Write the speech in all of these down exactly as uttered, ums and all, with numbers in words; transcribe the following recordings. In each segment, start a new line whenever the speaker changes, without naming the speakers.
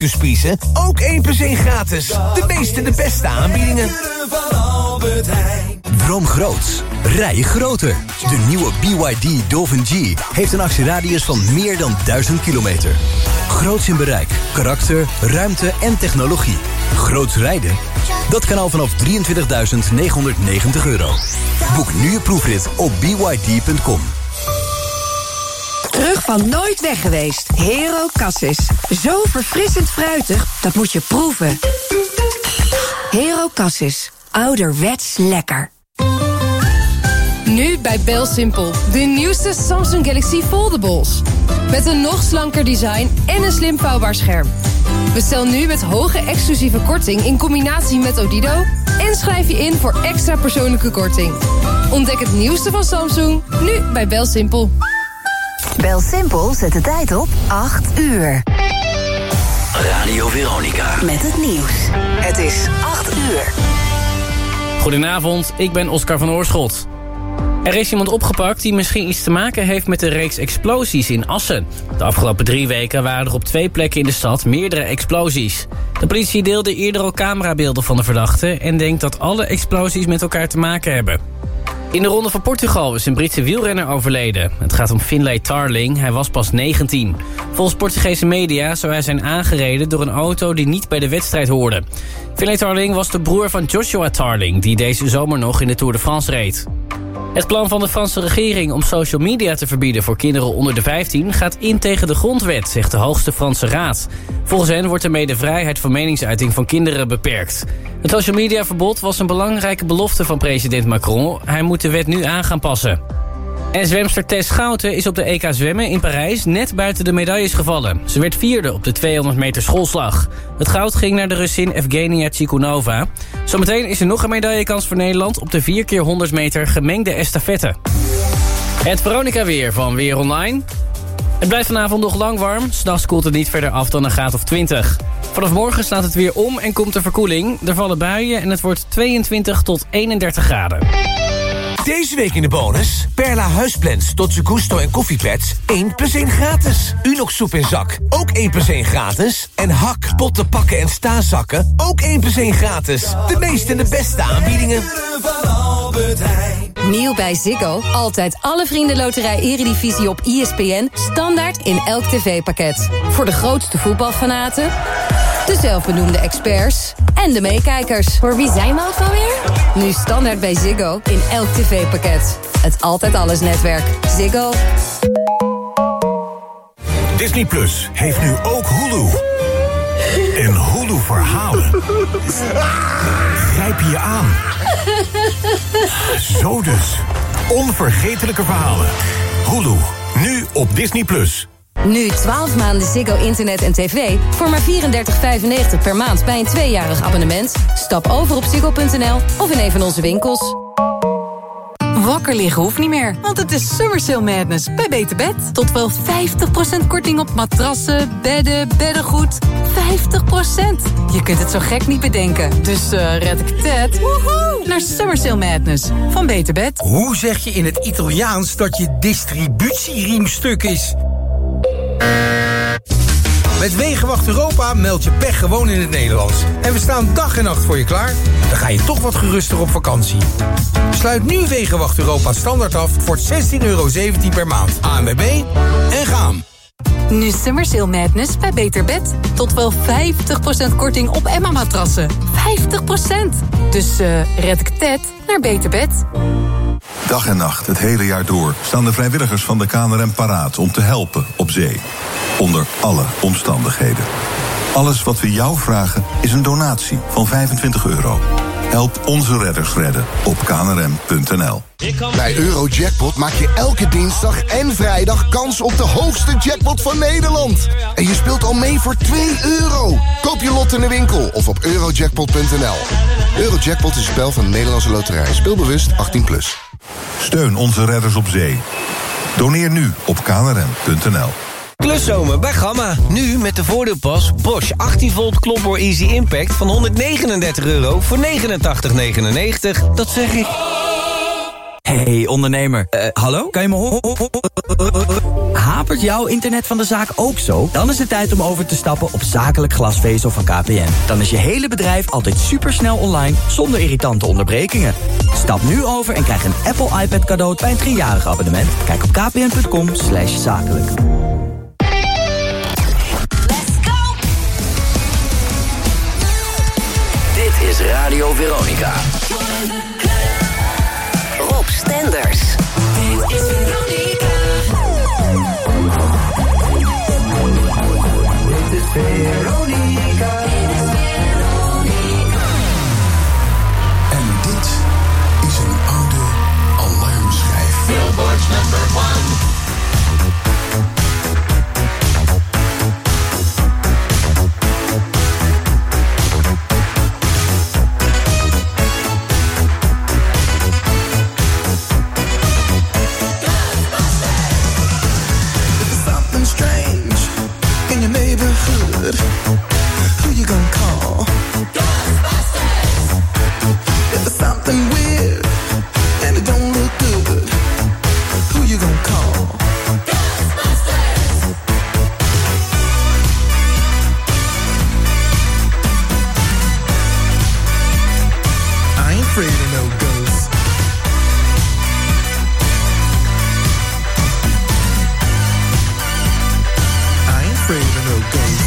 Spiezen, ook één plus één gratis. De meeste, de beste aanbiedingen.
Droom groots. Rij groter. De nieuwe B Y D Dolphin G heeft een actieradius van meer dan duizend kilometer. Groots in bereik, karakter, ruimte en technologie. Groots rijden? Dat kan al vanaf drieëntwintigduizend negenhonderdnegentig euro. Boek nu je proefrit op b y d punt com.
Terug van nooit weg geweest. Hero Cassis. Zo verfrissend fruitig, dat moet je proeven. Hero Cassis. Ouderwets lekker.
Nu bij BelSimpel. De nieuwste Samsung Galaxy Foldables. Met een nog slanker design en een slim vouwbaar scherm. Bestel nu met hoge exclusieve korting in combinatie met Odido... en schrijf je in voor extra persoonlijke korting. Ontdek het nieuwste van Samsung, nu bij BelSimpel.
BelSimpel zet de tijd op acht uur.
Radio Veronica.
Met het nieuws. Het is acht uur.
Goedenavond, ik ben Oscar van Oorschot. Er is iemand opgepakt die misschien iets te maken heeft met de reeks explosies in Assen. De afgelopen drie weken waren er op twee plekken in de stad meerdere explosies. De politie deelde eerder al camerabeelden van de verdachte en denkt dat alle explosies met elkaar te maken hebben. In de Ronde van Portugal is een Britse wielrenner overleden. Het gaat om Finlay Tarling, hij was pas negentien. Volgens Portugese media zou hij zijn aangereden door een auto die niet bij de wedstrijd hoorde. Finlay Tarling was de broer van Joshua Tarling, die deze zomer nog in de Tour de France reed. Het plan van de Franse regering om social media te verbieden voor kinderen onder de vijftien gaat in tegen de grondwet, zegt de hoogste Franse raad. Volgens hen wordt ermee de vrijheid van meningsuiting van kinderen beperkt. Het social media verbod was een belangrijke belofte van president Macron. Hij moet de wet nu aan gaan passen. En zwemster Tess Schouten is op de E K zwemmen in Parijs net buiten de medailles gevallen. Ze werd vierde op de tweehonderd meter schoolslag. Het goud ging naar de Russin Evgenia Tsikhanova. Zometeen is er nog een medaillekans voor Nederland op de vier keer honderd meter gemengde estafette. Het Veronica weer van Weer Online. Het blijft vanavond nog lang warm. 's Nachts koelt het niet verder af dan een graad of twintig. Vanaf morgen slaat het weer om en komt er verkoeling. Er vallen buien en het wordt tweeëntwintig tot eenendertig graden.
Deze week in de bonus. Perla huisblends, Dolce Gusto en koffiepads. één plus één gratis. Unox soep in zak. Ook één plus één gratis. En Hak, potten, pakken en staanzakken. Ook één plus één gratis. De meeste en de beste aanbiedingen.
Nieuw bij Ziggo. Altijd alle vriendenloterij Eredivisie op E S P N. Standaard in elk tv-pakket. Voor de grootste voetbalfanaten, de zelfbenoemde experts en de meekijkers. Voor wie zijn we ook alweer? Nu standaard bij Ziggo in elk tv-pakket. Het Altijd Alles netwerk. Ziggo.
Disney Plus heeft nu ook Hulu. En Hulu verhalen grijpen je aan. Zo dus. Onvergetelijke verhalen. Hulu, nu op Disney Plus.
Nu twaalf maanden Ziggo internet en tv voor maar vierendertig vijfennegentig per maand bij een tweejarig abonnement. Stap over op ziggo punt n l of in een van onze winkels.
Wakker liggen hoeft niet meer, want het is Summer Sale Madness bij Beter Bed. Tot wel vijftig procent korting op matrassen, bedden, beddengoed. vijftig procent. Je kunt het zo gek niet bedenken. Dus uh, red ik het woehoe, naar Summer Sale Madness van Beter Bed.
Hoe zeg je in het Italiaans dat je distributieriemstuk is? Met Wegenwacht Europa meld je pech gewoon in het Nederlands. En we staan dag en nacht voor je klaar. Dan ga je toch wat geruster op vakantie. Sluit nu Wegenwacht Europa standaard af voor zestien euro zeventien per maand. A N W B en gaan.
Nu Summer Sale Madness bij Beter Bed. Tot wel vijftig procent korting op Emma-matrassen. vijftig procent. Dus uh, red ik het naar Beter Bed.
Dag en nacht, het hele jaar door, staan de vrijwilligers van de K N R M paraat om te helpen op zee. Onder alle omstandigheden. Alles wat we jou vragen is een donatie van vijfentwintig euro. Help onze redders redden op k n r m punt n l.
Bij Eurojackpot maak je elke dinsdag en vrijdag kans op de hoogste jackpot van Nederland. En je speelt al mee voor twee euro. Koop je lot in de winkel of op eurojackpot punt n l. Eurojackpot is een spel van de Nederlandse Loterij. Speelbewust achttien plus.
Steun onze redders op zee. Doneer nu op k n r m punt n l.
Kluszomer bij Gamma. Nu met de voordeelpas Bosch achttien volt Klopboor Easy Impact van honderdnegenendertig euro voor negenentachtig negenennegentig. Dat zeg ik.
Hey ondernemer, uh, hallo? Kan je me horen? Hapert jouw internet van de zaak ook zo? Dan is het tijd om over te stappen op zakelijk glasvezel van K P N. Dan is je hele bedrijf altijd supersnel online, zonder irritante onderbrekingen. Stap nu over en krijg een Apple iPad cadeau bij een driejarig abonnement. Kijk op kpn.com slash zakelijk.
Dit is Radio Veronica.
Rob Stenders.
Dit is Veronica.
Dit is Veronica.
En dit is een oude alarmschijf.
Billboard's number one.
Who you gonna call? Ghostbusters! If there's something weird and it don't look good, who you gonna call? Ghostbusters! I ain't afraid of no ghosts. I ain't afraid of no ghosts.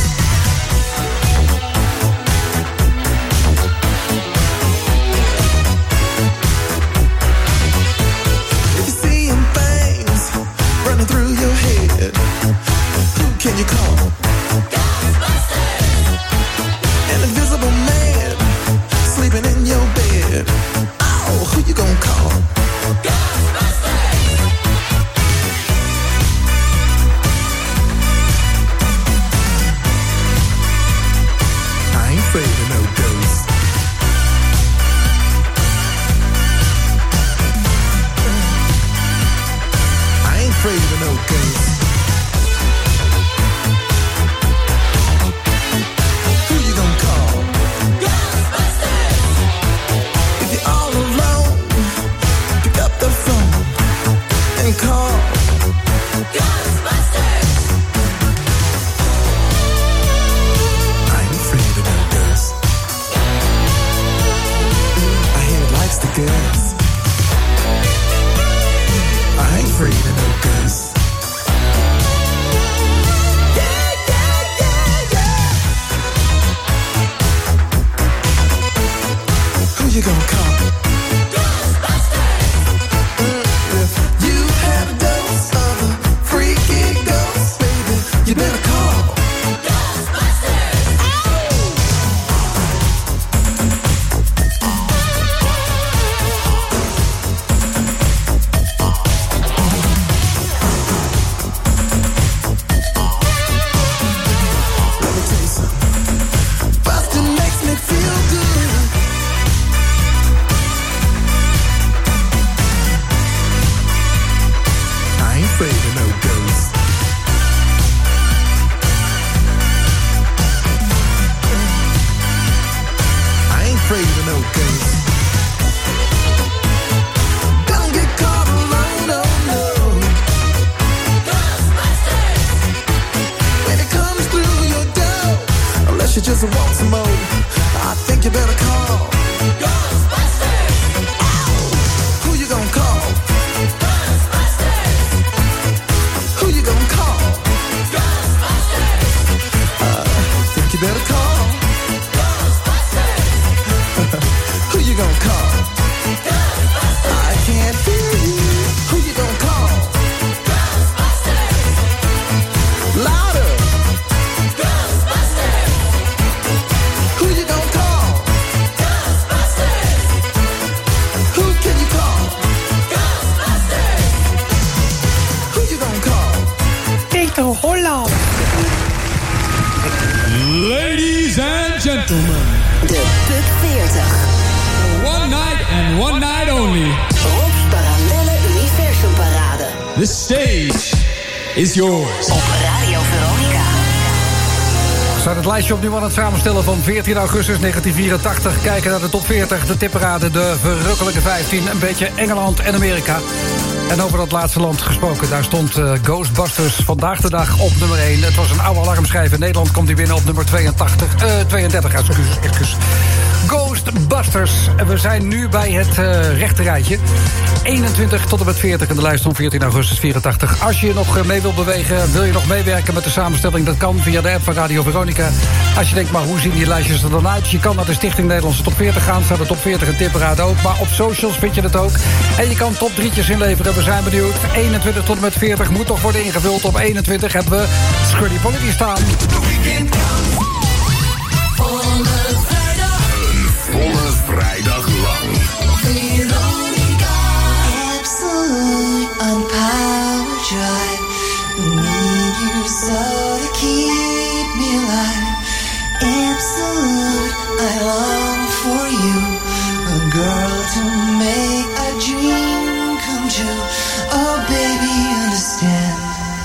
Through your head, who can you call? Ghostbusters! An invisible man sleeping in your bed. Oh, who you gonna call? Ghostbusters! I ain't afraid of no ghosts. Afraid of no ghosts. Who you gonna call? Ghostbusters! If you're all alone, pick up the phone and call Ghostbusters! I ain't afraid of no ghosts. I hear it likes the girls. I ain't afraid of no ghosts. Yeah, yeah, yeah, yeah. Who you gonna call? Ghostbusters! Mm, if you have a dose of a freaky ghost, baby, you better call Ghostbusters! You just want some more. I think you better call Ghostbusters. Ow! Who you gonna call? Ghostbusters. Who you gonna call? Ghostbusters. I think you better call Ghostbusters. Who you gonna call? Ghostbusters. I can't hear you. Who you gonna call? Ghostbusters. Louder. Who you gonna call? Ghostbusters! Who can you call? Ghostbusters! Who you gonna call? Tito Holland.
Ladies and gentlemen.
De Puk veertig.
One night and one night only.
Rob's Parallelle Universum Parade.
The stage is yours.
Op Radio Veronica.
We zijn het lijstje opnieuw aan het samenstellen van veertien augustus negentien vierentachtig. Kijken naar de top veertig, de tipparade, de verrukkelijke vijftien. Een beetje Engeland en Amerika. En over dat laatste land gesproken, daar stond uh, Ghostbusters vandaag de dag op nummer één. Het was een oude alarmschijf. In Nederland komt hij binnen op nummer tweeëntachtig, uh, tweeëndertig, excuus, excuus. Ghostbusters. We zijn nu bij het uh, rechte rijtje. eenentwintig tot en met veertig in de lijst van veertien augustus vierentachtig. Als je nog mee wilt bewegen, wil je nog meewerken met de samenstelling, dat kan via de app van Radio Veronica. Als je denkt, maar hoe zien die lijstjes er dan uit? Je kan naar de Stichting Nederlandse Top veertig gaan, staat de Top veertig en Tipperaad ook. Maar op socials vind je het ook. En je kan top drietjes inleveren, we zijn benieuwd. eenentwintig tot en met veertig moet nog worden ingevuld. Op eenentwintig hebben we Skruddy Polity staan.
Volle vrijdag lang. Veronica. Absolute on power drive. Need you so to keep me alive. Absolute, I long for you. A girl to make a dream come true. Oh baby, understand.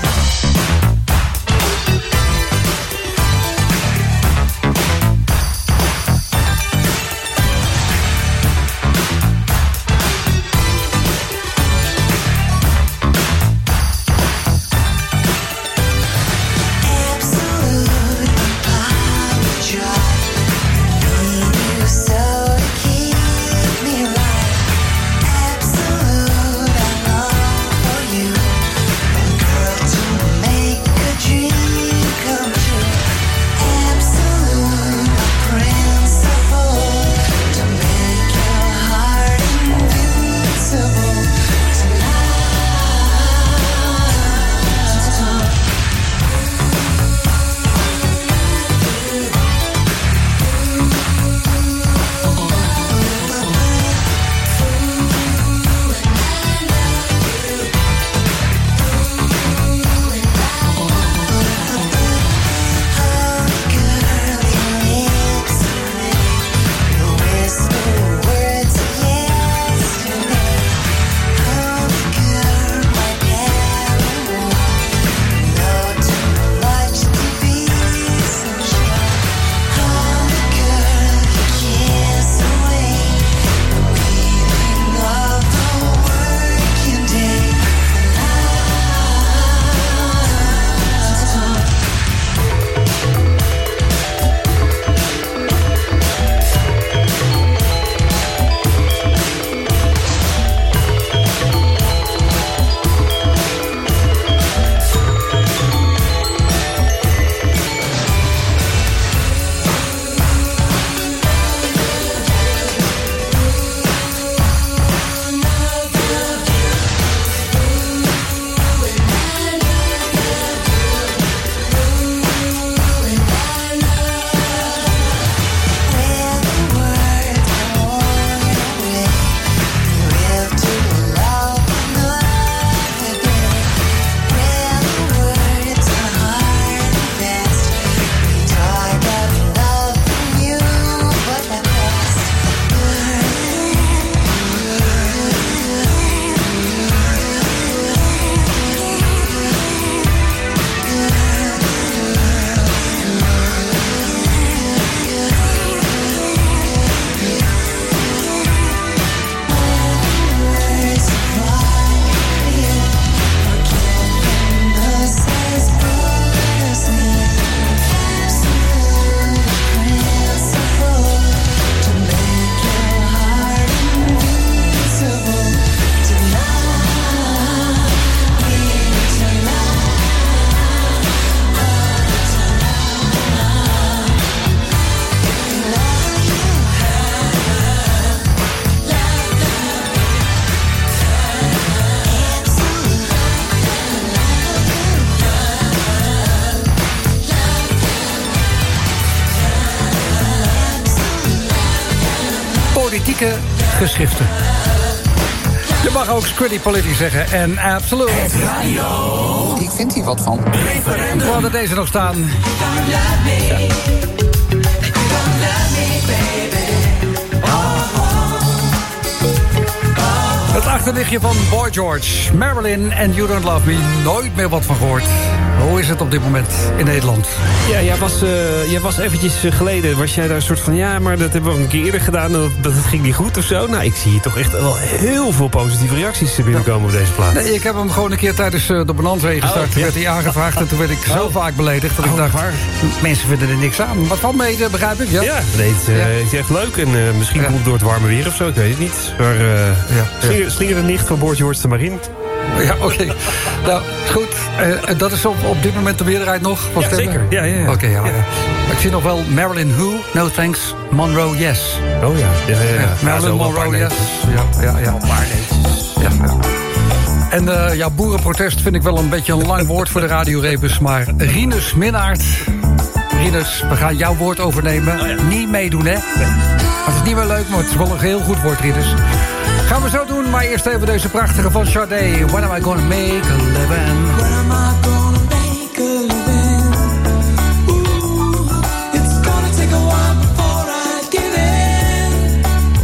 Politieke geschriften. Je mag ook Skruddy Polity zeggen en Absolute.
Ik vind hier wat van.
We hadden deze nog staan. Het achterlichtje van Boy George. Marilyn en You Don't Love Me. Nooit meer wat van gehoord. Hoe is het op dit moment in Nederland?
Ja, jij was, uh, jij was eventjes geleden... was jij daar een soort van... ja, maar dat hebben we al een keer eerder gedaan... dat, dat ging niet goed of zo. Nou, ik zie hier toch echt wel heel veel positieve reacties binnenkomen op deze plaat.
Nee, ik heb hem gewoon een keer tijdens uh, de Bonanza gestart. Oh, ja. werd hij aangevraagd en toen werd ik oh. zo vaak beledigd... dat oh, ik dacht, waar? mensen vinden er niks aan. Wat van mee, begrijp ik? Ja,
ja nee, het, uh, ja. het is echt leuk. En uh, misschien ja. komt het door het warme weer of zo, ik weet het niet. Maar uh, ja. slinger, slinger de nicht van Boy George de Marine.
Ja, oké. Okay. Nou, goed. Uh, dat is op, op dit moment de meerderheid nog? Van
ja,
stemmen?
zeker. Ja, ja, ja.
Oké, okay, ja,
ja.
ja. Ik zie nog wel Marilyn Who, No Thanks, Monroe Yes.
Oh ja. ja, ja, ja. ja
Marilyn ja, Monroe Yes. Ja, ja, ja.
Maar
ja, ja. En uh, ja, boerenprotest vind ik wel een beetje een lang woord voor de radiorebus. Maar Rinus Minnaert. Rinus, we gaan jouw woord overnemen. Oh ja. Niet meedoen, hè? Nee. Het is niet meer leuk, maar het is wel een heel goed woord, Rinus. Gaan we zo doen, maar eerst even deze prachtige van Sade. When am I gonna make a living? When am I gonna make a living? Ooh, it's gonna take a while before I give in.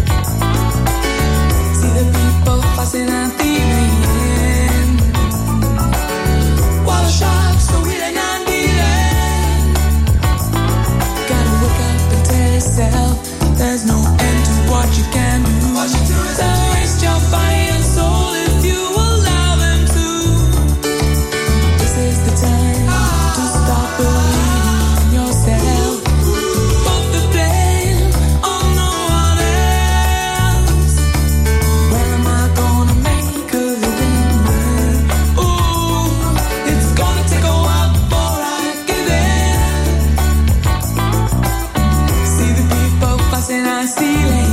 See the people fussing and thieving, while the sharks are wheeling and dealing. Gotta wake up and tell yourself there's no end to what you can do. What you do is so waste your body and soul if you allow them to. This is the time ah. to stop believing in yourself. Put the blame on no one else. When am I gonna make a living? Ooh, it's gonna take a while before I give in. See the people fussing and stealing.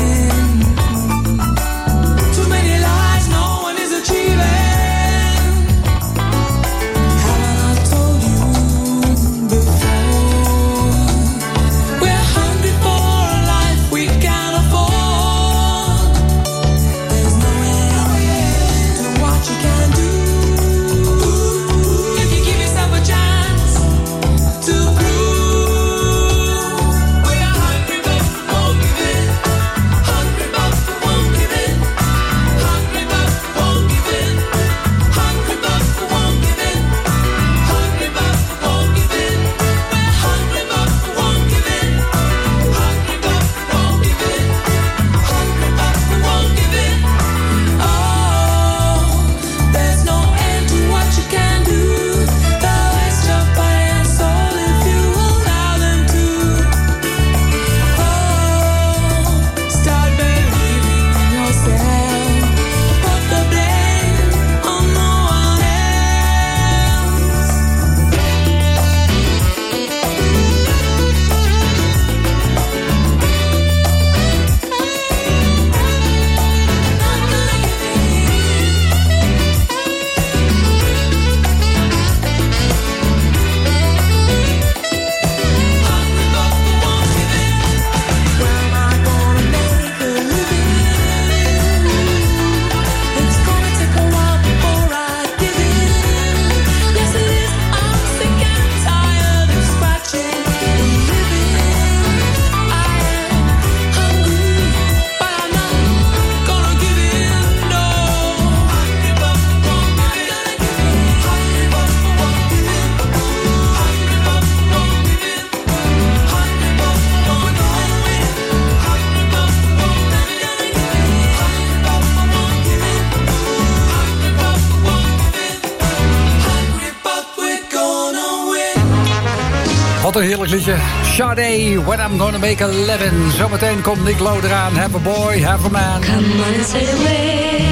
Wat een heerlijk liedje. Sade, When I'm Gonna Make a Living. Zometeen komt Nick Lowe eraan. Have a boy, have a man.
Come on and say the way.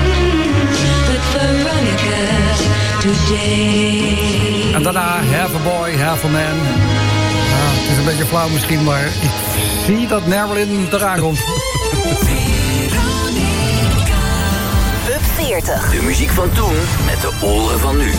But Veronica today.
En daarna Have a boy, have a man. Nou, het is een beetje flauw misschien, maar ik zie dat Marilyn eraan komt.
Up veertig. De muziek van toen met de oren van nu.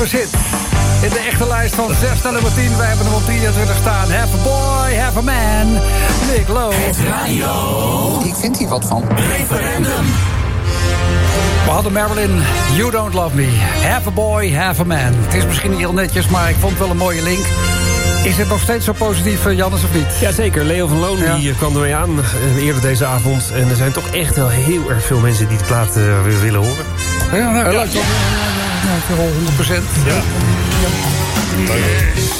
nieuwe zit. In de echte lijst van zes naar nummer tien. Wij hebben hem op drieëntwintig staan. Have a boy, have a man. Nick Lowe.
Het radio. Ik vind hier wat van.
Referendum.
We hadden Marilyn, You Don't Love Me. Have a boy, have a man. Het is misschien niet heel netjes, maar ik vond het wel een mooie link. Is het nog steeds zo positief, Jannes, of niet?
Jazeker, Leo van Loon
ja.
die kwam ermee aan uh, eerder deze avond. En er zijn toch echt wel heel erg veel mensen die de plaat uh, willen horen.
Ja, nou, ja, lijkt wel ja, ja, honderd procent. Ja. Yes.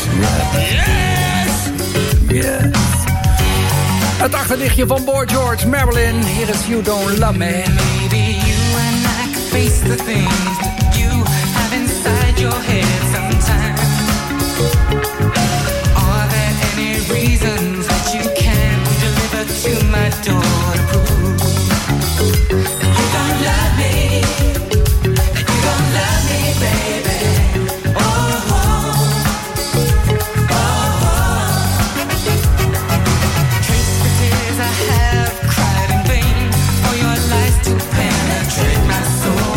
Yes. Yes. Het achterlichtje van Boy George, Marilyn. Hier is You Don't Love Me.
Maybe you and I could face the things that you have inside your head sometimes. Are there any reasons that you can't deliver to my door to prove that you don't love me, that you don't love me, baby? Oh, oh, oh, oh. Trace the tears I have cried in vain for your lies to penetrate my soul.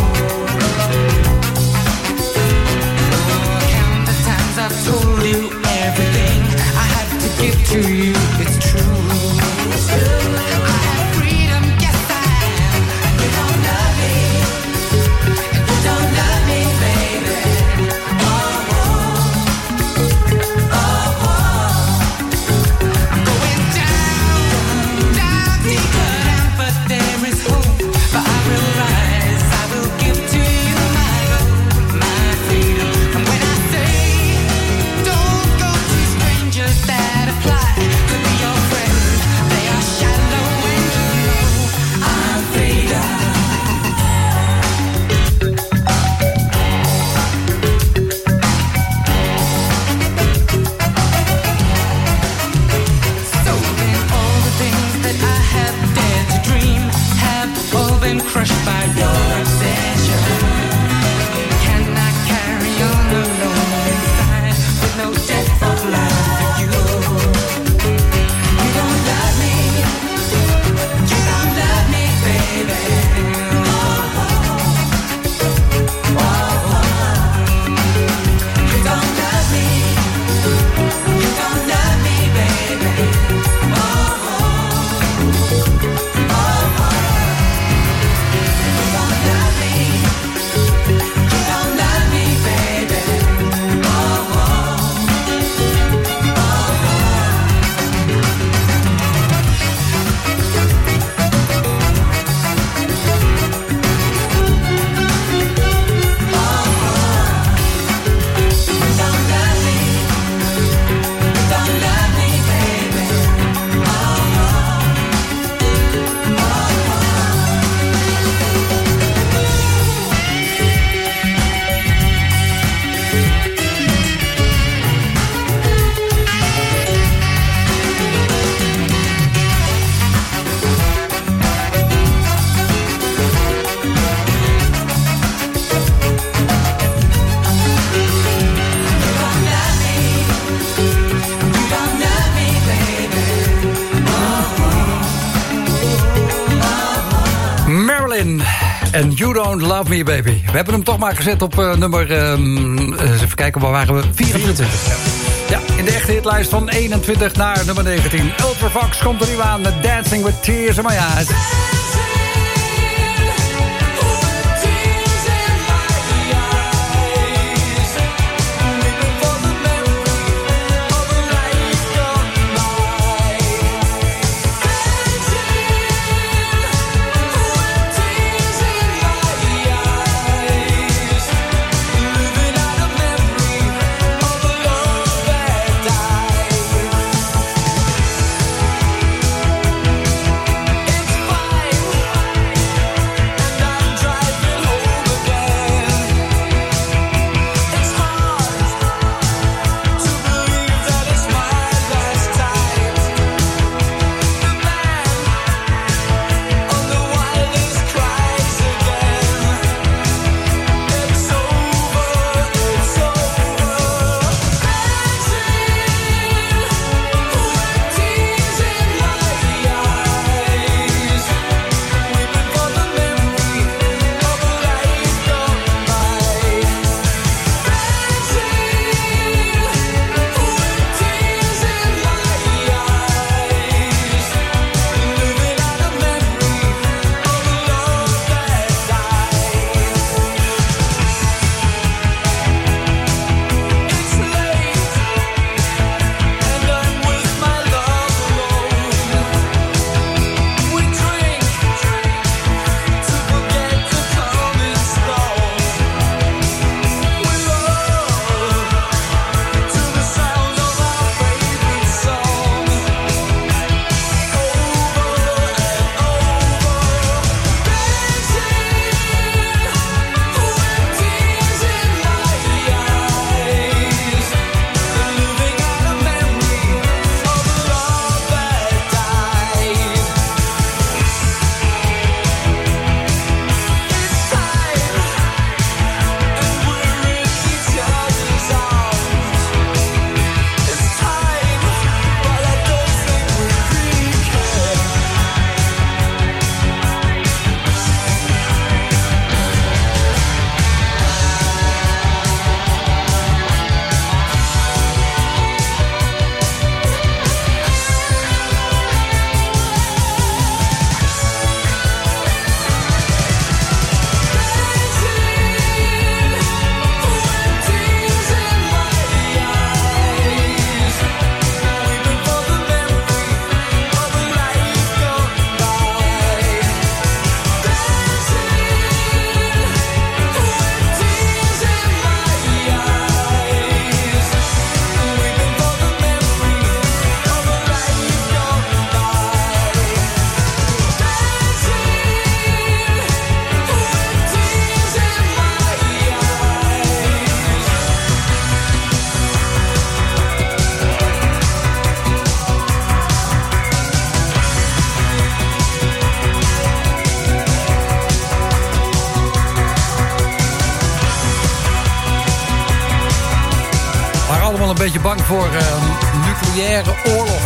Oh, count the times I've told you everything I have to give to you. It's true. I have freedom, yes I am. And you don't love me, and you don't love me, baby. Oh, oh, oh, oh. I'm going down, down, deeper down, but there is hope. But I will rise, I will give to you my gold, my freedom. And when I say, don't go to strangers that apply to be your friend, they are shallow and you know I'm freedom. So then all the things that I have dared to dream have all been crushed by your obsession. Can I carry on alone inside with no depth of love for you? You don't love me, you don't love me, baby. Oh, oh, oh, oh. You don't love me, you don't love me, baby. Oh, oh, oh, oh. You don't love me, you don't love me, baby. Oh, oh, oh, oh.
Marilyn en You Don't Love Me, baby. We hebben hem toch maar gezet op uh, nummer... Um, uh, even kijken, waar waren we? vierentwintig. Ja, in de echte hitlijst van eenentwintig naar nummer negentien. Ultravox komt er nu aan met Dancing with Tears in My Eyes.
It's fine.
allemaal een beetje bang voor uh, nucleaire oorlog.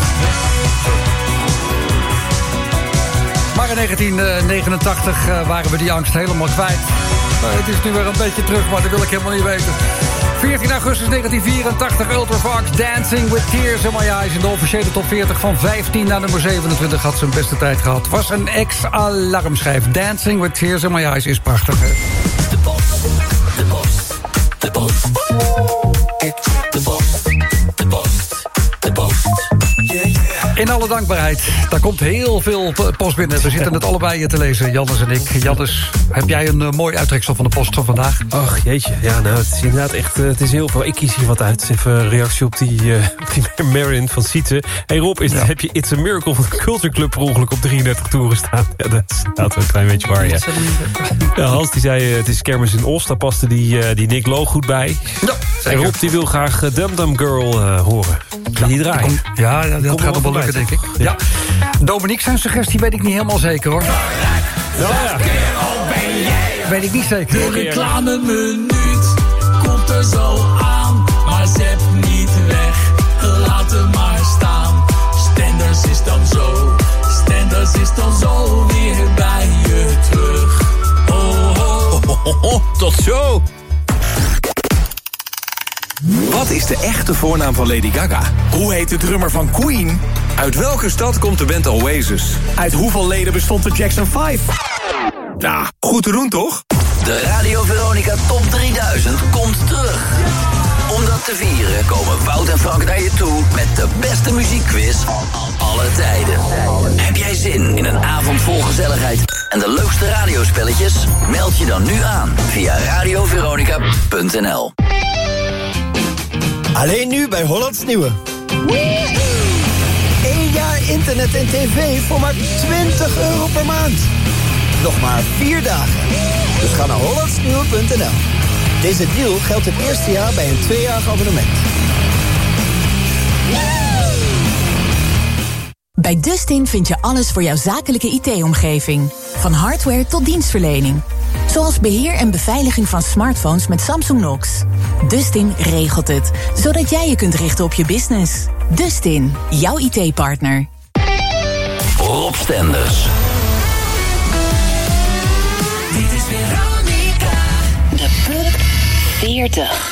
Maar in negentien negenentachtig uh, waren we die angst helemaal kwijt. Uh, het is nu weer een beetje terug, maar dat wil ik helemaal niet weten. veertien augustus negentien vierentachtig, Ultravox, Dancing with Tears in My Eyes. In de officiële top veertig van vijftien naar nummer zevenentwintig had zijn beste tijd gehad. Was een ex-alarmschijf. Dancing with Tears in My Eyes is prachtig, hè?
De post, de post, de post. De post, de post, de post. Yeah, yeah.
In alle dankbaarheid, daar komt heel veel post binnen. We zitten het allebei te lezen, Jannes en ik. Jannes, heb jij een uh, mooi uittreksel van de post van vandaag?
Ach, jeetje. Ja, nou, het is inderdaad echt... Uh, het is heel veel. Ik kies hier wat uit. Even een reactie op die, uh, op die Marin van Sietse. Hey Rob, is, ja. heb je It's a Miracle van de Culture Club per ongeluk op drieëndertig toeren staan? Ja, dat is inderdaad wel een klein beetje waar, ja. Ja, Hans die zei, uh, het is kermis in Os. Daar paste die, uh, die Nick Loog goed bij. Ja, en Rob die wil graag uh, Dum Dum Girl uh, horen. Kan die draaien?
Ja, ja, dat gaat nog wel lukken, denk ik. Ja. Ja. Dominique, zijn suggestie weet ik niet helemaal zeker, hoor. Ja, ja. Weet ik niet zeker.
De reclameminuut komt er zo aan, maar zet niet weg, laat hem maar staan. Stenders is dan zo, Stenders is dan zo weer bij je terug. Oh, oh.
Oh, oh, oh, tot zo. Wat is de echte voornaam van Lady Gaga? Hoe heet de drummer van Queen? Uit welke stad komt de band Oasis? Uit hoeveel leden bestond de Jackson vijf? Nou, goed te doen toch?
De Radio Veronica Top drieduizend komt terug. Om dat te vieren komen Wout en Frank naar je toe met de beste muziekquiz van alle tijden. Heb jij zin in een avond vol gezelligheid en de leukste radiospelletjes? Meld je dan nu aan via radio veronica punt n l.
Alleen nu bij Hollands Nieuwe. Eén jaar internet en tv voor maar twintig euro per maand. Nog maar vier dagen. Dus ga naar hollands nieuwe punt n l. Deze deal geldt het eerste jaar bij een tweejarig abonnement.
Bij Dustin vind je alles voor jouw zakelijke I T-omgeving. Van hardware tot dienstverlening. Zoals beheer en beveiliging van smartphones met Samsung Knox. Dustin regelt het, zodat jij je kunt richten op je business. Dustin, jouw I T-partner.
Rob Stenders.
Dit is Veronica.
De Pub veertig.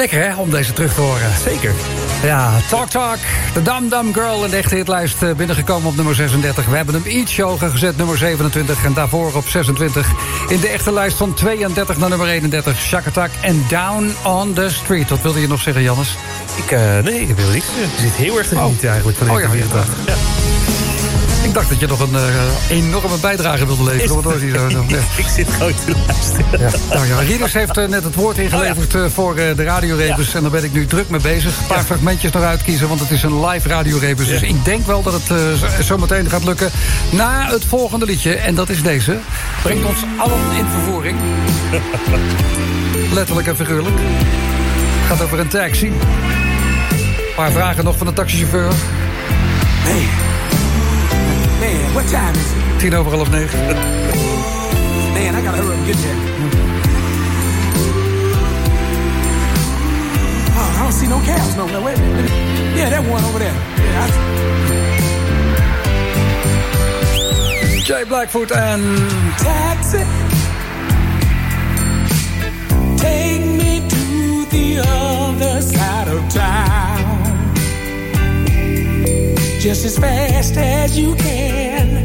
Lekker hè, om deze terug te horen.
Zeker.
Ja, Talk Talk, de Dum Dum Girl in de echte hitlijst uh, binnengekomen op nummer zesendertig. We hebben hem iets hoger gezet, nummer zevenentwintig. En daarvoor op zesentwintig. In de echte lijst van tweeëndertig naar nummer eenendertig. Shaka Attack en Down on the Street. Wat wilde je nog zeggen, Jannes?
Ik, uh, nee, ik wil niks. Je zit heel erg te genieten oh. eigenlijk van deze
oh, ja, ja. ja. Ik dacht dat je nog een uh, enorme bijdrage wilde leveren. Wat was die zo? Ja.
Ik zit gewoon te luisteren.
Ja. Nou ja, Rinus heeft uh, net het woord ingeleverd uh, voor uh, de radiorebus. Ja. En daar ben ik nu druk mee bezig. Een paar ja. fragmentjes nog uitkiezen, want het is een live radiorebus. Ja. Dus ik denk wel dat het uh, zo meteen gaat lukken. Na het volgende liedje, en dat is deze. Brengt ons allen in vervoering. Letterlijk en figuurlijk. Het gaat over een taxi. Een paar vragen nog van de taxichauffeur.
Nee. Man, what time is it?
Tien over half negen.
Man, I gotta hurry up and get there. Oh, I don't see no cabs no more. Wait a minute. Yeah, that one over there. Yeah, I...
Jay Blackfoot en...
Taxi. Take me to the other side of town. Just as fast as you can.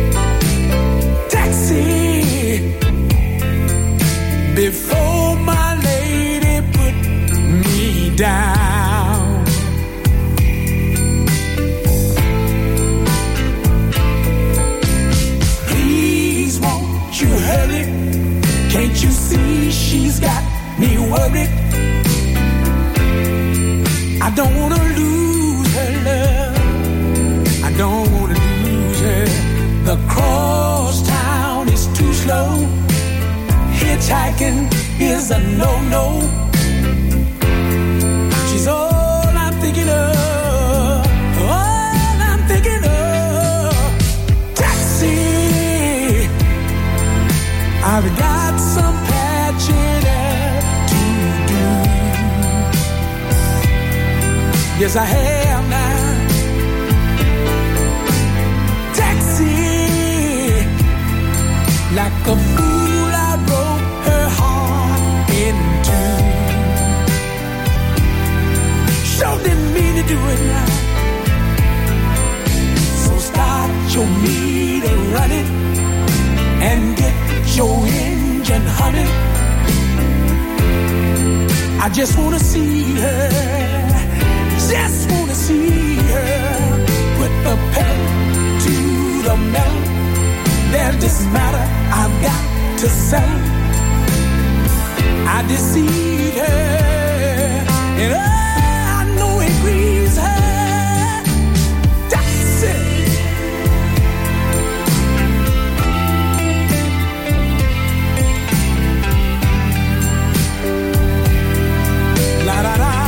Taxi. Before my lady put me down. Please won't you hurry? Can't you see she's got me worried? I don't wanna lose her love. I don't wanna lose her. The cross town is too slow. Hitchhiking is a no-no. She's all I'm thinking of. All I'm thinking of. Taxi. I've got some patching up to do. Yes, I have now. Like a fool, I broke her heart in two. Sure didn't mean to do it now. So start your meter running and get your engine humming. I just wanna see her, just wanna see her. Put the pedal to the metal. There's this matter I've got to settle. I deceived her, and oh, I know it grieves her. That's it. La da da.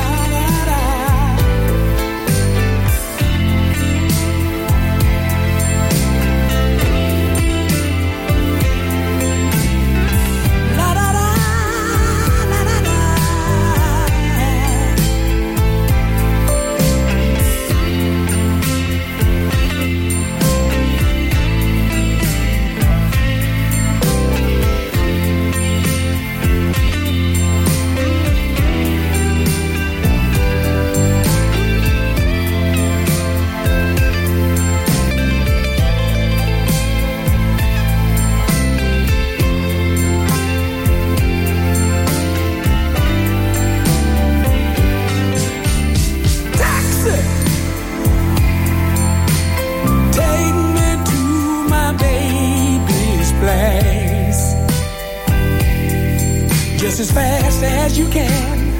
As fast as you can.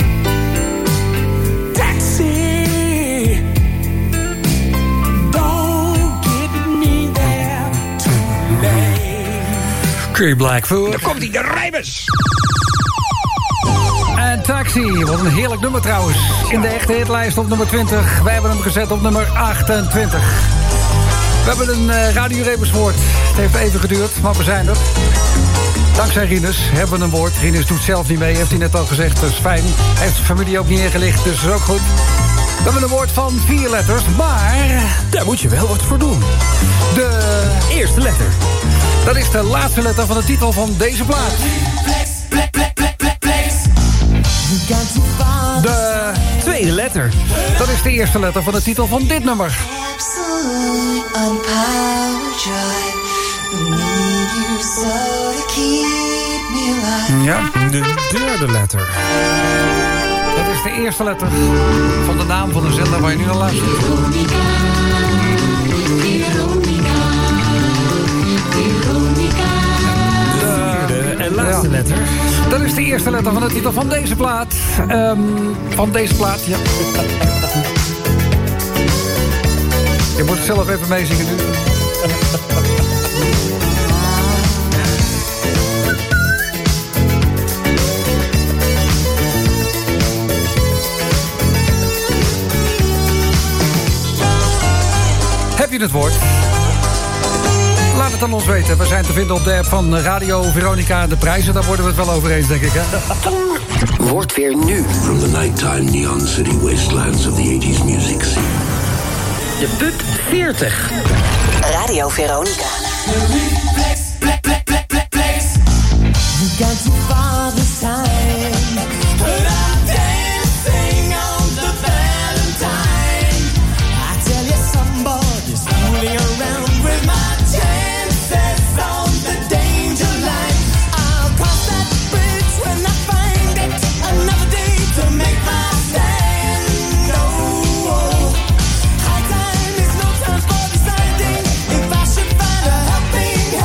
Taxi. Don't get me there too late.
Jay Blackfoot.
Daar komt hij, de rijbus.
En Taxi, wat een heerlijk nummer trouwens. In de echte hitlijst op nummer twintig. Wij hebben hem gezet op nummer achtentwintig. We hebben een uh, radiorebuswoord. Het heeft even geduurd, maar we zijn er. Dankzij Rinus hebben we een woord. Rinus doet zelf niet mee, heeft hij net al gezegd. Dat is fijn. Hij heeft de familie ook niet ingelicht, dus dat is ook goed. We hebben een woord van vier letters, maar...
daar moet je wel wat voor doen.
De
eerste letter.
Dat is de laatste letter van de titel van deze plaat. De
tweede letter.
Dat is de eerste letter van de titel van dit nummer. Ja.
De derde letter.
Dat is de eerste letter van de naam van de zender waar je nu naar luistert.
De en laatste
ja.
letter.
Dat is de eerste letter van de titel van deze plaat. Um, van deze plaat, ja. Je moet het zelf even meezingen nu. Heb je het woord? Laat het aan ons weten. We zijn te vinden op de app van Radio Veronica. De prijzen, daar worden we het wel over eens, denk ik, hè?
Wordt weer nu.
From the nighttime neon city wastelands of the eighties music scene.
De Pub veertig.
Radio Veronica.
High time is no time for deciding if I should find a helping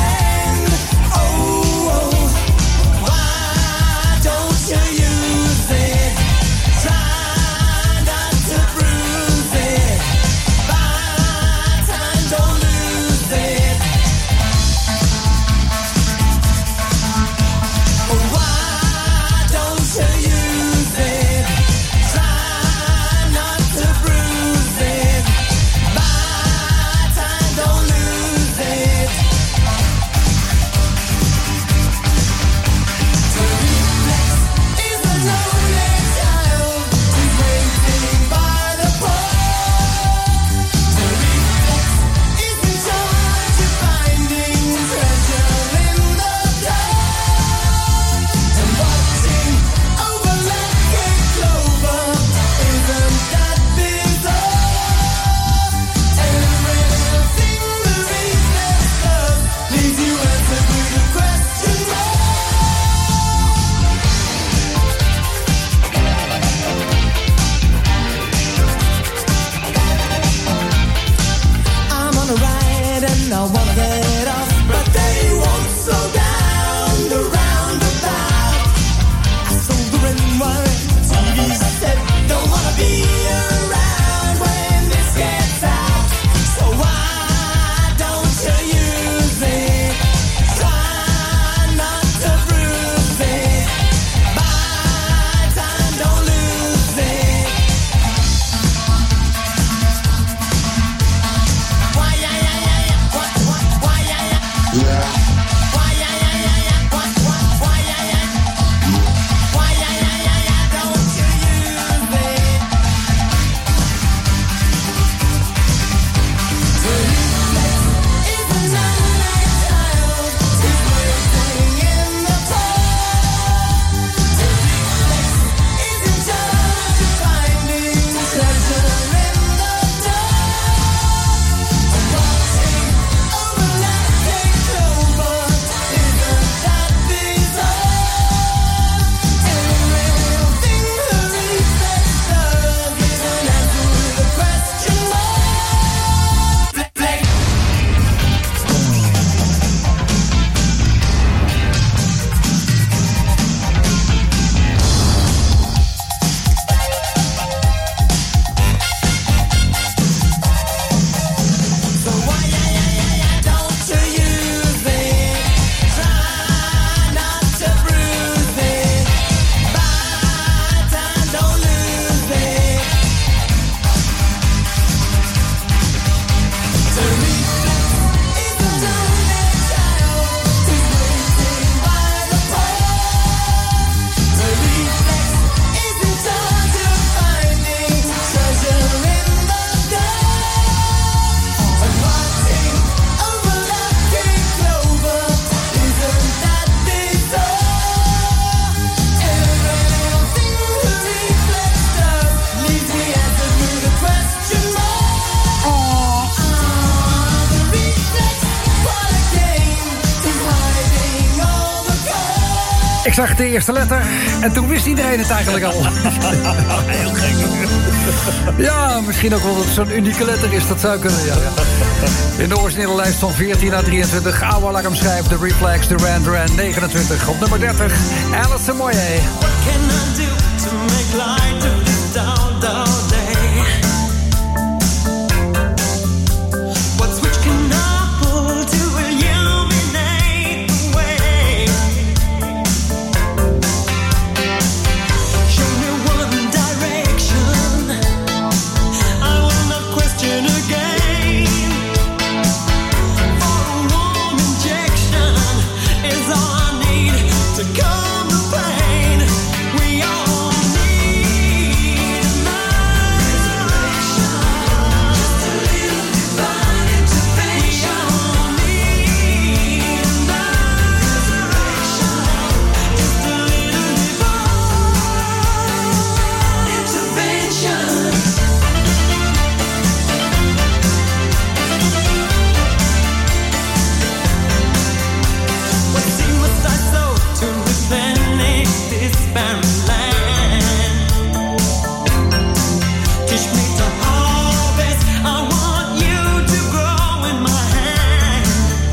Ik zag de eerste letter en toen wist iedereen het eigenlijk al.
Heel gek.
Ja, misschien ook wel dat het zo'n unieke letter is. Dat zou kunnen, ja. In de originele lijst van veertien naar drieëntwintig. Oude alarmschijf, The Reflex, Duran Duran, negenentwintig. Op nummer dertig, Alice Moyer.
What can I do to make light of this down, down day? What switch can I pull to illuminate the way? Show me one direction, I will not question again. For a warm injection is all I need to calm the pain. We all need resurrection, just a little divine intervention. We all need resurrection, just a little divine intervention. What seed must I sow to replenish this barren land? Teach me to harvest. I want you to grow in my hand.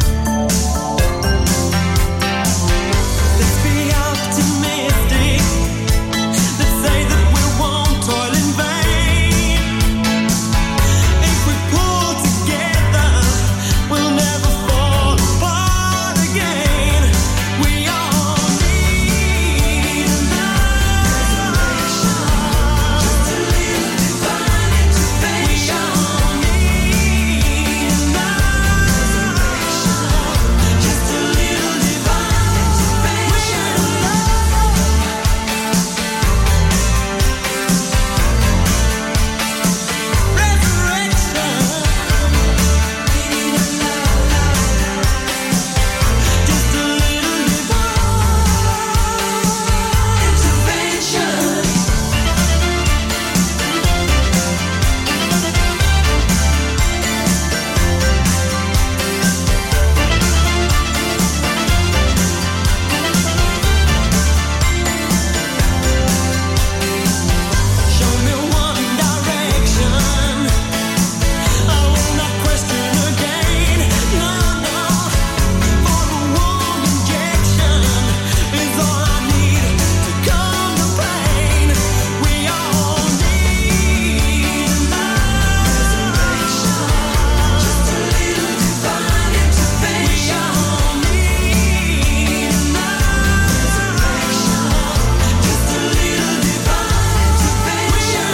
Let's be optimistic. Let's say that we won't toil in vain. If we pull together, we'll never fall apart again. We all need resurrection, just a little divine intervention. We all need resurrection, just a little divine intervention. Show me one direction, I will not question again. No, no, for a warm injection is all I need to calm the pain. We all need resurrection, just a little divine intervention. We all need resurrection, just a little divine intervention.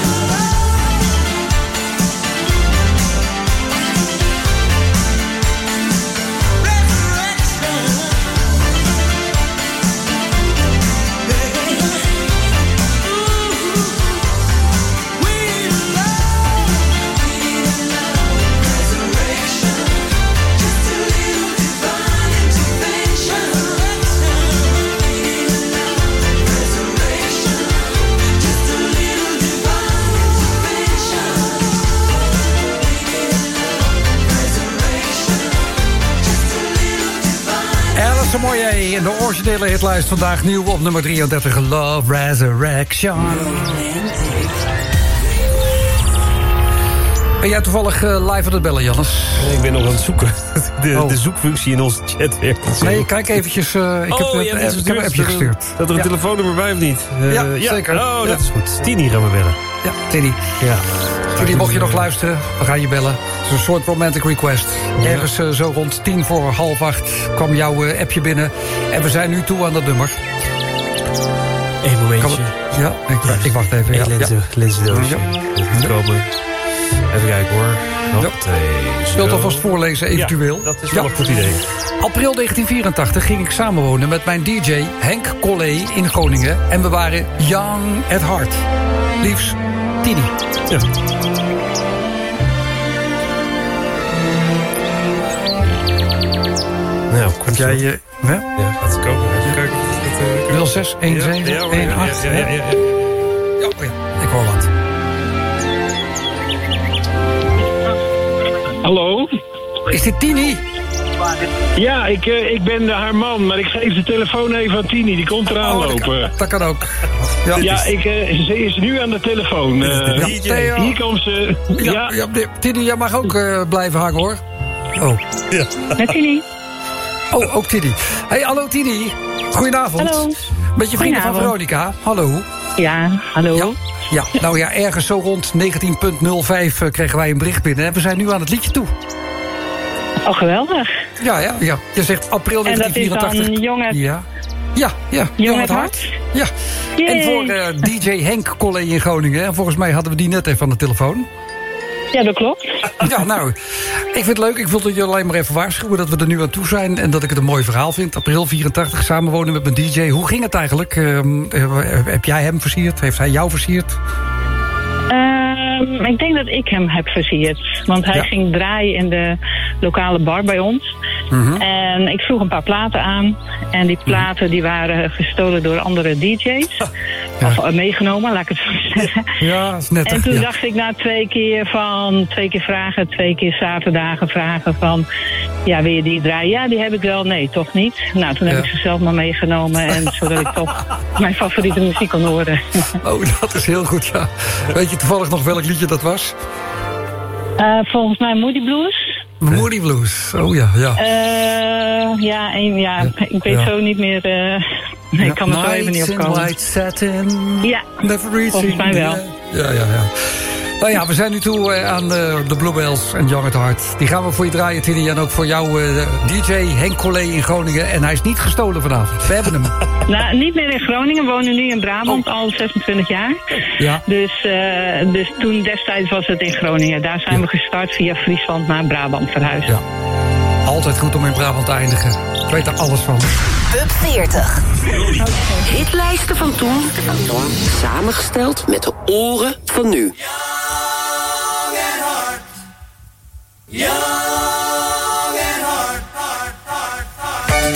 Alice Moyer in de originele hitlijst vandaag nieuw op nummer drieëndertig. Love Resurrection. Ben jij toevallig uh, live aan het bellen, Jannes?
Ik ben nog aan het zoeken. De,
Oh.
de zoekfunctie in onze chat werkt niet zo.
Nee, kijk eventjes. uh, ik heb,
Oh,
het-
je hebt
eh,
iets
ik heb een appje
gestuurd.
gestuurd.
Dat er een
Ja.
telefoonnummer bij of niet? Uh,
Ja, zeker.
Oh, dat
Ja.
is goed. Tini gaan we bellen.
Ja, Tiddy.
Ja.
Tiddy, mocht je nog luisteren, we gaan je bellen. Het is een soort romantic request. Ergens uh, zo rond tien voor half acht kwam jouw uh, appje binnen. En we zijn nu toe aan dat nummer.
Eén momentje.
Kan het- Ja, ik, ik wacht even. Ja,
Eén lenzen,
ja.
lenzendoosje.
Ja.
Even komen. Even kijken hoor. Hoppatee, zo.
Wilt alvast voorlezen, eventueel?
Ja, dat is wel
Ja.
een goed idee.
April negentien vierentachtig ging ik samenwonen met mijn D J Henk Collé in Groningen. En we waren young at heart. Liefs, Tini.
Ja. Nou, komt
jij
zo.
je... Uh,
Ja, gaat het komen. Even kijken.
nul zes een zeven een acht.
Ja, ja, ja, ja, ja.
Ja, oh ja, ik hoor wat.
Hallo?
Is dit Tini?
Ja, ik, uh, ik ben haar man, maar ik geef de telefoon even aan Tini. Die komt eraan
oh,
lopen.
Dat, dat kan ook.
Ja, ja ik, uh, ze is nu aan de telefoon. Uh,
ja,
hier komt ze.
Ja, ja. ja Tini, jij mag ook uh, blijven hangen, hoor. Oh.
Ja. Met Tini.
Oh, ook Tini. Hey, hallo Tini. Goedenavond.
Hallo.
Met je vrienden van Veronica. Hallo.
Ja, hallo.
Ja, ja, nou ja, ergens zo rond negentien nul vijf uh, kregen wij een bericht binnen. En we zijn nu aan het liedje toe.
Oh, geweldig.
Ja, ja, ja. Je zegt april negentien vierentachtig.
En dat is dan Jong het...
Ja, ja, ja.
Jong het hart.
Ja.
Yay.
En voor uh, D J Henk Collé in Groningen. En volgens mij hadden we die net even aan de telefoon.
Ja, dat klopt.
Ja, nou, ik vind het leuk. Ik wilde je alleen maar even waarschuwen dat we er nu aan toe zijn. En dat ik het een mooi verhaal vind. april vierentachtig, samenwonen met mijn D J. Hoe ging het eigenlijk? Uh, uh, heb jij hem versierd? Heeft hij jou versierd?
Uh, ik denk dat ik hem heb versierd. Want hij ja. ging draaien in de lokale bar bij ons. Mm-hmm. En ik vroeg een paar platen aan. En die platen die waren gestolen door andere D J's. Ja. Of uh, meegenomen, laat ik het zo zeggen.
Ja, dat is nettig,
en toen
ja.
dacht ik na twee keer van... Twee keer vragen, twee keer zaterdagen vragen van... Ja, wil je die draaien? Ja, die heb ik wel. Nee, toch niet. Nou, toen heb ja. ik ze zelf maar meegenomen. En zodat ik toch mijn favoriete muziek kon horen.
Oh, dat is heel goed, ja. Weet je toevallig nog welk liedje dat was?
Uh, volgens mij Moody Blues.
Moody Blues, oh ja, ja.
Uh, ja, en, ja, ja, ik weet ja. zo niet meer... Uh, nee, ja. Ik kan er zo even niet op komen.
White satin.
Ja,
Never
volgens mij wel.
Ja, ja, ja. Nou ja, we zijn nu toe uh, aan uh, de Bluebells en Young at Heart. Die gaan we voor je draaien, Tini. En ook voor jou, uh, D J Henk Collé in Groningen. En hij is niet gestolen vanavond. We hebben hem.
Nou, niet meer in Groningen. We wonen nu in Brabant oh. al zesentwintig jaar. Ja. Dus, uh, dus toen destijds was het in Groningen. Daar zijn ja. we gestart via Friesland naar Brabant verhuisd. Ja.
Altijd goed om in Brabant te eindigen. Ik weet er alles van.
Pub veertig.
Okay.
Hitlijsten van toen. Samengesteld met de oren van nu.
Young and hard, hard, hard, hard.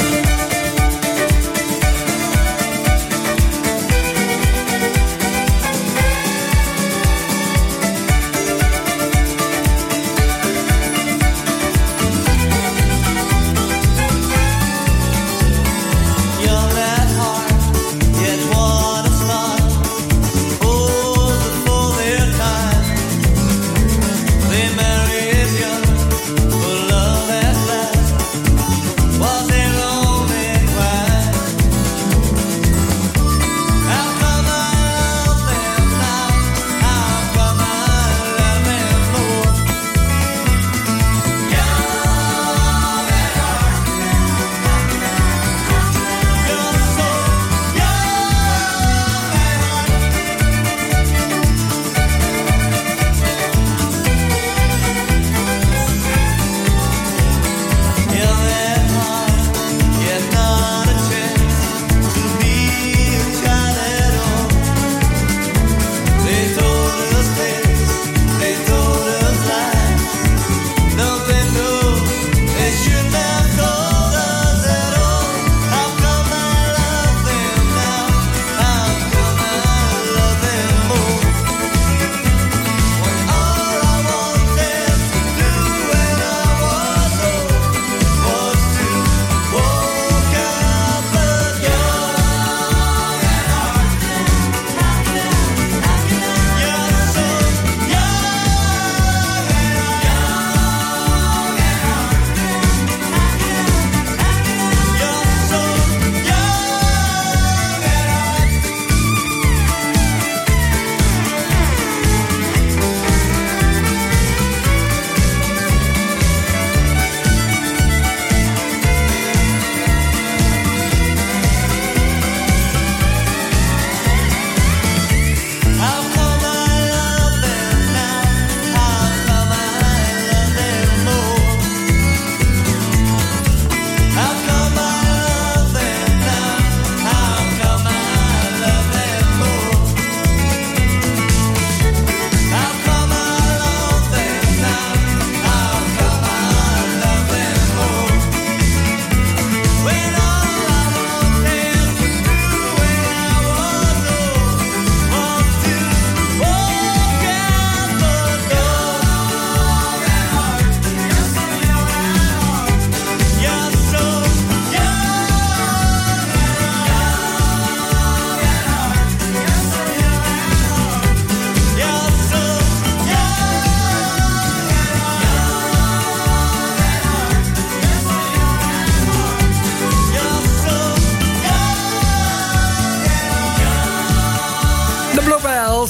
Young at heart, yet what a start. Old before their time. They married young.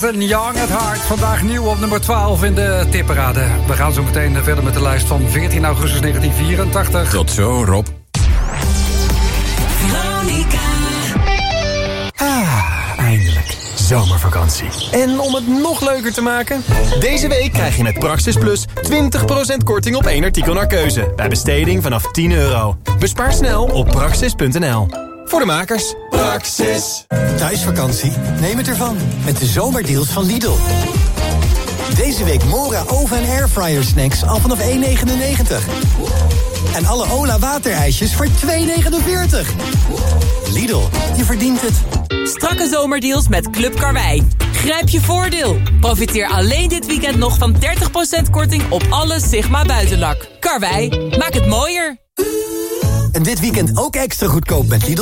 Jonathan, Young at Heart. Vandaag nieuw op nummer twaalf in de tipparade. We gaan zo meteen verder met de lijst van veertien augustus negentien vierentachtig.
Tot zo, Rob.
Veronica.
Ah, eindelijk. Zomervakantie. En om het nog leuker te maken... Deze week krijg je met Praxis Plus twintig procent korting op één artikel naar keuze. Bij besteding vanaf tien euro. Bespaar snel op praxis punt n l. Voor de makers. Praxis.
Thuisvakantie? Neem het ervan. Met de zomerdeals van Lidl. Deze week Mora oven- en airfryer snacks al vanaf één negenennegentig. En alle Ola waterijsjes voor twee negenenveertig. Lidl, je verdient het.
Strakke zomerdeals met Club Karwei. Grijp je voordeel. Profiteer alleen dit weekend nog van dertig procent korting op alle Sigma buitenlak. Karwei, maak het mooier.
En dit weekend ook extra goedkoop met Lidl